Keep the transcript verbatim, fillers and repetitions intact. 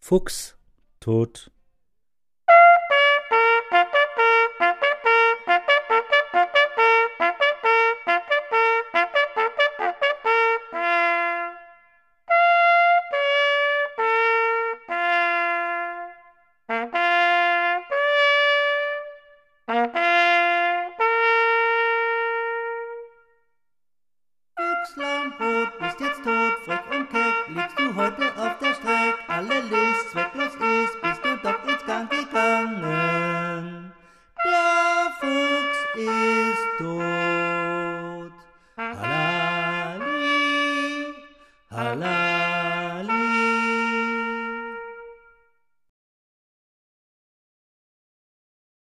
Fuchs tot. Füchslein Brot, bist jetzt tot, frech und keck, liegst du heute auf der Streck, alle List zwecklos ist, bist du doch ins Gang gegangen. Der Fuchs ist tot.